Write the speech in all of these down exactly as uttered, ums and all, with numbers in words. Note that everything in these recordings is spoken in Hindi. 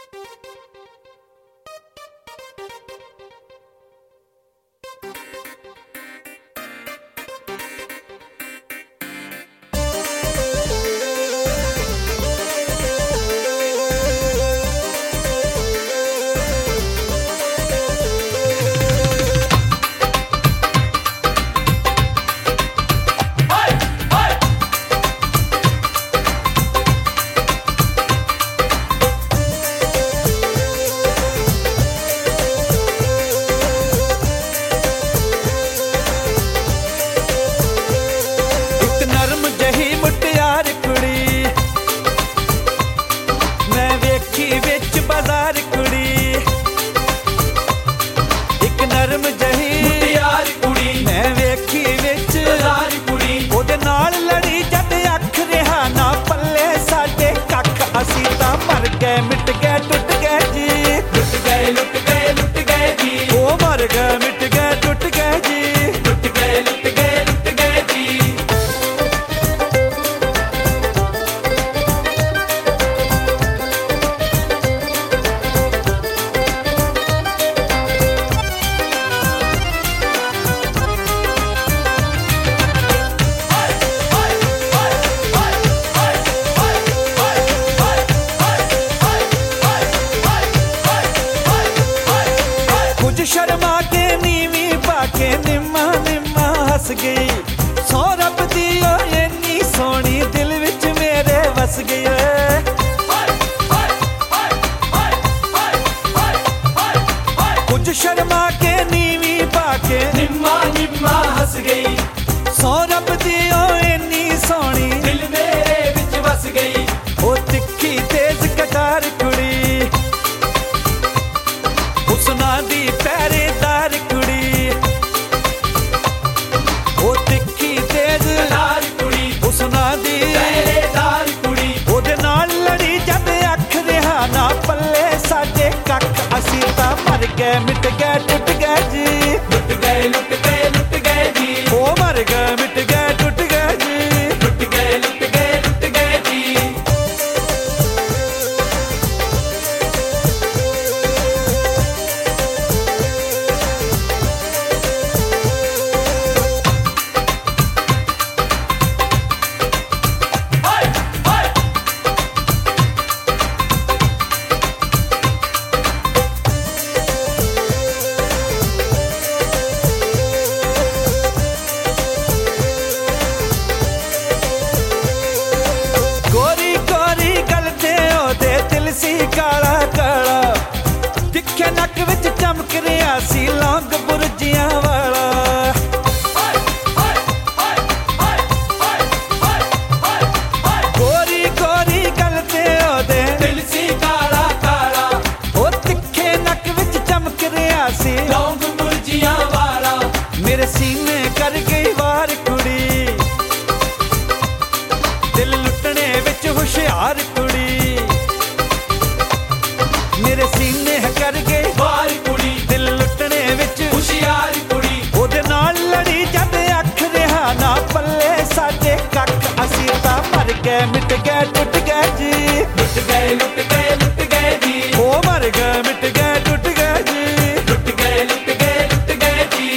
मिट गए टुट गए जी, टुट गए लुट गए लुट गए जी, ओ मर गए मिट गए टुट गए जी, टुट गए लुट गए लुट गए जी। शर्मा के नीवी पाके निम्मा निम्मा हस गई, सौ रब दी इन्नी सोनी दिल विच मेरे वस गई। कुछ शर्मा के नीवी पाके निम्मा निम्मा हस गई, सौ रब दी इन्नी सोनी दिल मेरे विच वस गई। ओ तिखी तेज कटार कुड़ी हुस्ना दी पहरेदार कुड़ी, ओ तिखी तेज कटार कुड़ी हुस्ना दी पहरेदार कुड़ी, ओदे नाल लड़ी जद अख रिहा ना पल्ले साडे कख, असी तां मर गए मिट गए टुट गए जी, टुट गए लुट गए लुट गए जी, ओ मर गए मिट गए टुट गए जी, टुट गए लुट गए लुट गए जी। काला काला तिखे नक विच चमक रिहा सी लौंग बुरजियां वाला, गोरी गोरी गल ते ओदे दिल सी काला काला, ओ तिखे नक विच चमक रिहा सी लौंग बुरजियां वाला, मेरे सीने कर गई वार कुड़ी, दिल लुटने विच हुशियार कुड़ी, मेरे सीने कर गए वार कुड़ी दिल लुटने विच हुशियार कुड़ी, ओदे नाल लड़ी जद अख रिहा ना पल्ले साडे कख, असी तां मर गए मिट गए टुट गए जी, टुट गए लुट गए लुट गए जी, ओ मर गए मिट गए टुट गए जी, टुट गए लुट गए लुट गए जी।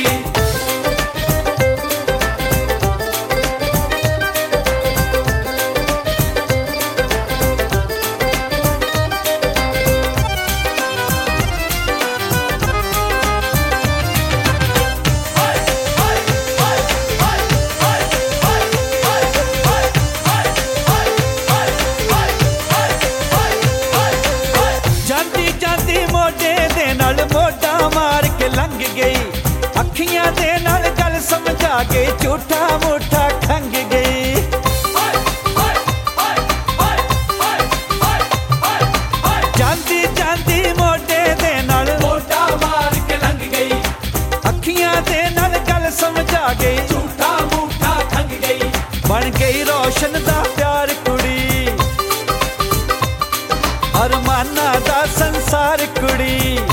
मोटा मार के लंघ गई, अखियां दे नाल गल समझा के झूठा मूठा खंग गई। जांदी जांदी मोटे दे नाल मोटा मार के लंघ गई, अखियां दे नाल गल समझा के झूठा मूठा खंग गई। बन गई रोशन दा प्यार कुड़ी, अरमाना दा संसार कुड़ी,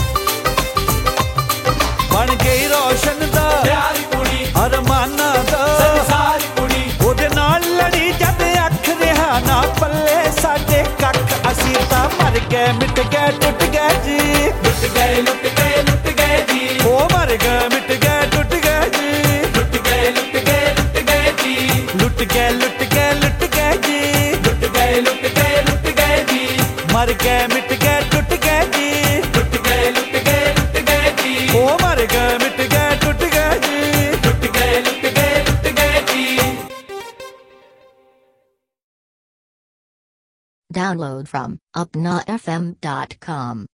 बन गई रोशन दा प्यार कुड़ी अरमाना दा संसार कुड़ी, ओदे नाल लड़ी जद अख रिहा ना पल्ले साडे कख, असी तां मर गए मिट गए टूट गए जी, लुट गए लुट गए लुट गए जी, ओ मर गए मिट गए टूट गए जी, लुट गए लुट गए लुट गए जी, लुट गए लुट गए लुट गए जी, लुट गए लुट गए लुट गए जी, मर गए मिट गए टूट गए जी, लुट गए लुट गए लुट गए जी, ओ मर गए मिट गए टूट गए जी, लुट गए लुट गए लुट गए जी। Download from upnotfm dot com.